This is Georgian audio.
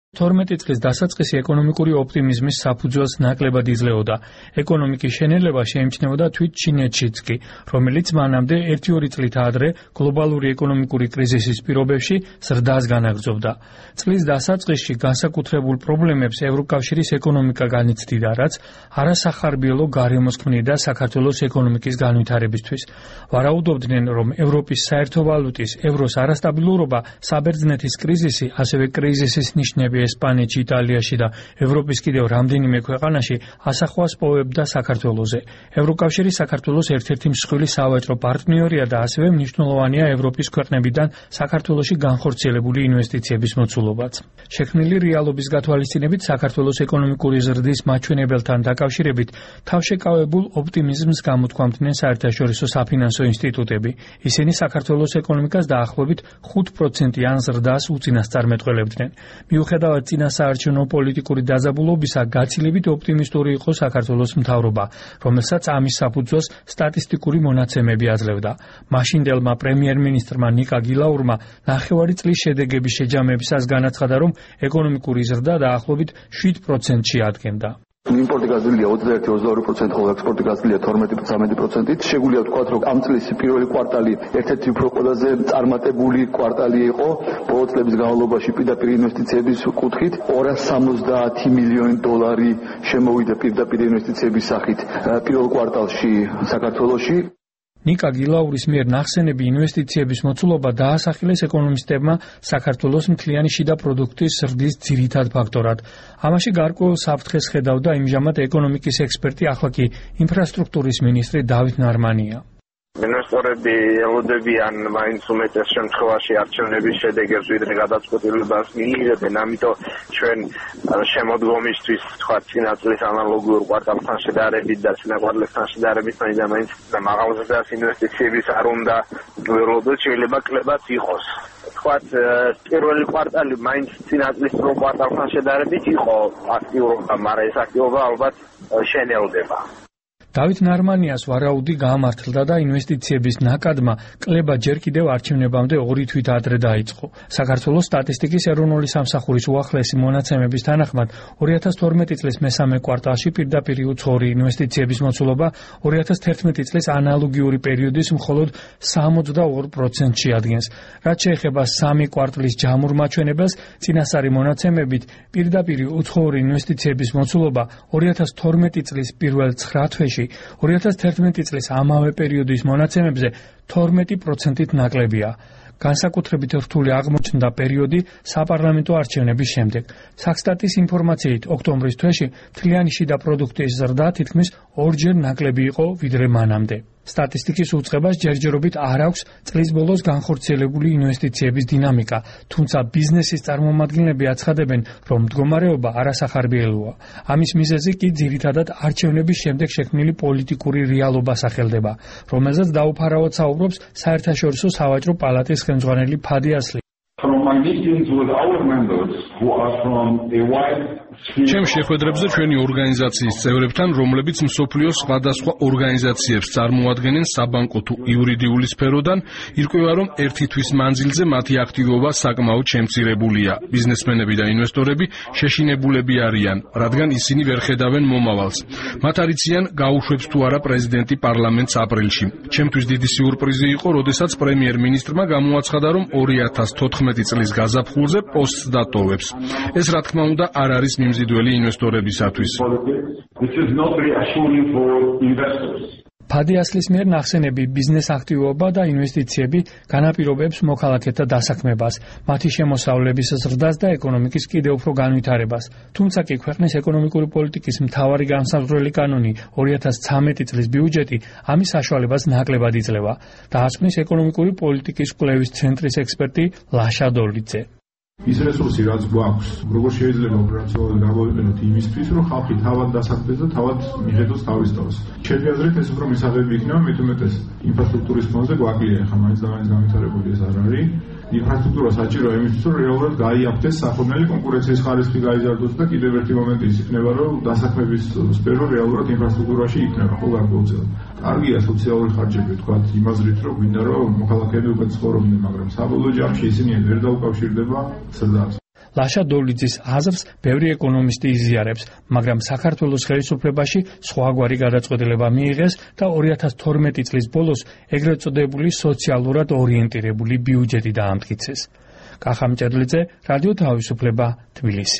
12 წლის დასაწყისი ეკონომიკური ოპტიმიზმის საფუძველს ნაკლებად იძლეოდა. ეკონომიკის შენელება შეიმჩნეოდა თვით ჩინეთშიც კი, რომელიც მანამდე 1-2 წლით ადრე გლობალური ეკონომიკური კრიზისის პირობებში ზრდას განაგრძობდა. წლის დასაწყისში განსაკუთრებულ პრობლემებს ევროკავშირის ეკონომიკა განიცდიდა, რაც არასახარბიელო გარემოს ქმნიდა საქართველოს ეკონომიკის განვითარებისთვის. ვარაუდობდნენ, რომ ევროპის საერთო ვალუტის ევროს არასტაბილურობა, საბერძნეთის კრიზისი, ასევე კრიზისის ნიშნები ესპანეთში, იტალიაში და ევროპის კიდევ რამდენიმე ქვეყანაში ასახვას პოვებდა საქართველოზე. ევროკავშირი საქართველოს ერთ-ერთი მსხვილი სავაჭრო პარტნიორია და ასევე მნიშვნელოვანია ევროპის ქვეყნებიდან საქართველოში განხორციელებული ინვესტიციების მოცულობაც. შექმნილი რეალობის გათვალისწინებით საქართველოს ეკონომიკური ზრდის მაჩვენებელთან დაკავშირებით თავშეკავებულ ოპტიმიზმს გამოთქვამდნენ საერთაშორისო საფინანსო ინსტიტუტები. ისინი საქართველოს ეკონომიკას დაახლოებით 5%-იან ზრდას უწინასწარმეტყველებდნენ. მიუხედავად წინასაარჩევნო პოლიტიკური დაძაბულობისა, გაცილებით ოპტიმისტური იყო საქართველოს მთავრობა, რომელსაც ამის საფუძველს სტატისტიკური მონაცემები აძლევდა. მაშინდელმა პრემიერ-მინისტრმა ნიკა გილაურმა ნახევარი წლის შედეგების შეჯამებისას განაცხადა, რომ ეკონომიკური ზრდა დაახლოებით 7%-ში ადგენდა. იმპორტი გაზრდილია 21-22%, ხოლო ექსპორტი გაზრდილია 12-13%. შეგვიძლია ვთქვათ, რომ ამ წლის პირველი კვარტალი ერთ-ერთი უფრო ყველაზე წარმატებული კვარტალი იყო ბოლო წლების განმავლობაში პირდაპირ ინვესტიციების კუთხით. 270 მილიონი დოლარი შემოვიდა პირდაპირ ინვესტიციების სახით პირველ კვარტალში საქართველოში. ნიკა გილაურის მიერ ნახსენები ინვესტიციების მოცულობა დაასახელეს ეკონომისტებმა საქართველოს მთლიანი შიდა პროდუქტის ზრდის ძირითად ფაქტორად. ამაში გარკვეულ საფრთხეს ხედავდა იმჟამად ეკონომიკის ექსპერტი, ახლა კი ინფრასტრუქტურის მინისტრი დავით ნარმანია. ინვესტორები ელოდებიან მაინც უმეტეს შემთხვევაში არჩევნების შედეგებს, ვიდრე გადაწყვეტილებას მიიღებენ, ამიტომ ჩვენ შემოდგომისთვის თქვა წინა წლის ანალოგიურ კვარტალთან შედარებით და წინა კვარტალთან შედარებით მაინც მაღალზრდას ინვესტიციების არ უნდა ველოდოთ, შეიძლება კლებაც იყოს. თქვათ პირველი კვარტალი მაინც წინა წლის პირველ კვარტალთან შედარებით იყო აქტიურობა, მაგრამ ეს აქტიურობა ალბათ შენელდება. დავით ნარმანიას ვარაუდი გაამართლდა და ინვესტიციების ნაკადმა კლება ჯერ კიდევ არჩევნებამდე 2 თვით ადრე დაიწყო. საქართველოს სტატისტიკის ეროვნული სამსახურის უახლესი მონაცემების თანახმად 2012 წლის მესამე კვარტალში პირდაპირ უცხოური ინვესტიციების მოცულობა 2011 წლის ანალოგიური პერიოდის მხოლოდ 62%-ში ადგენს. რაც შეეხება 3 კვარტლის ჯამურ მაჩვენებელს, წინასწარი მონაცემებით პირდაპირ უცხოური ინვესტიციების მოცულობა 2012 წლის პირველ 9 თვეში 2011 წლის ამავე პერიოდის მონაცემებზე 12%-ით ნაკლებია. განსაკუთრებით რთული აღმოჩნდა პერიოდი საპარლამენტო არჩევნების შემდეგ. საქსტატის ინფორმაციით, ოქტომბრის თვეში მთლიანი შიდა პროდუქტის ზრდა თითქმის 2-ჯერ ნაკლები იყო ვიდრე მანამდე. სტატისტიკის უწყებას ჯერჯერობით არ აქვს წლის ბოლოს განხორციელებული ინვესტიციების დინამიკა, თუმცა ბიზნესის წარმომადგენლები აცხადებენ, რომ მდგომარეობა არასახარბიელოა. ამის მიზეზი კი ძირითადად არჩევნების შემდეგ შექმნილი პოლიტიკური რეალობა სახელდება, რომელზეც დაუფარავად საუბრობს საერთაშორისო სავაჭრო პალატის ხელმძღვანელი ფადი ასლი. ჩემ შეხვედრებზე ჩვენი ორგანიზაციის წევრებთან, რომლებიც მსოფლიოს სხვადასხვა ორგანიზაციებს წარმოადგენენ საბანკო თუ იურიდიული სფეროდან, ირკვევა, რომ ერთი თვის მანძილზე მათი აქტივობა საკმაოდ შემცირებულია. ბიზნესმენები და ინვესტორები შეშინებულები არიან, რადგან ისინი ვერ ხედავენ მომავალს. მათ არ იციან, გაუშვებს თუ არა პრეზიდენტი პარლამენტს აპრილში. ჩემთვის დიდი სიურპრიზი იყო, როდესაც პრემიერ-მინისტრმა გამოაცხადა, რომ 2014 წლის გაზაფხულზე პოსტს დატოვებს. ეს რა თქმა უნდა არ არის მიმზიდველი ინვესტორებისათვის. ფადი ასლის მიერ ნახსენები ბიზნეს აქტივობა და ინვესტიციები განაპირობებს მოქალაქეთა დასაქმებას, მათი შემოსავლების ზრდას და ეკონომიკის კიდევ უფრო განვითარებას. თუმცა კი ქვეყნის ეკონომიკური პოლიტიკის მთავარი განსაზღვრელი კანონი 2013 წლის ბიუჯეტი ამის საშუალებას ნაკლებად იძლევა. დაასკვნის ეკონომიკური პოლიტიკის კვლევის ცენტრის ექსპერტი ლაშა დოლიძე. ის რესურსი რაც გვაქვს, როგორ შეიძლება უბრალოდ გამოვიყენოთ იმისთვის, რომ ხალხი თავად დასაქმდეს და თავად მიხედოს თავის თავს. ჩემი აზრით ეს უფრო მისაღები იქნება, მით უმეტეს ინფრასტრუქტურის ფონზე გვაკლია, ხა მაინც და მაინც განვითარებული ეს არ არის. ინფრასტრუქტურა საჭიროა იმისთვის, რომ რეალურად გაიაფთეს სახოვნელი კონკურენციის ხარისხი გაიზარდოს და კიდევ ერთი მომენტი ის იქნება, რომ დასაქმების სფერო რეალურად ინფრასტრუქტურაში იქნება ხო გარკვეულწილად. კარგია სოციალური ხარჯები, თქვათ იმ აზრით, რომ გვინდა რომ მოქალაქეები უკვე ცხოვრობდნენ, მაგრამ საბოლოო ჯამში ისინი ვერ დაუკავშირდება ზრდას. ლაშა დოლიძის აზრს ბევრი ეკონომისტი იზიარებს, მაგრამ საქართველოს ხელისუფლებაში სხვაგვარი გადაწყვეტილება მიიღეს და 2012 წლის ბოლოს ეგრეთ წოდებული სოციალურად ორიენტირებული ბიუჯეტი დაამტკიცეს. კახა მჭედლიძე, რადიო თავისუფლება, თბილისი.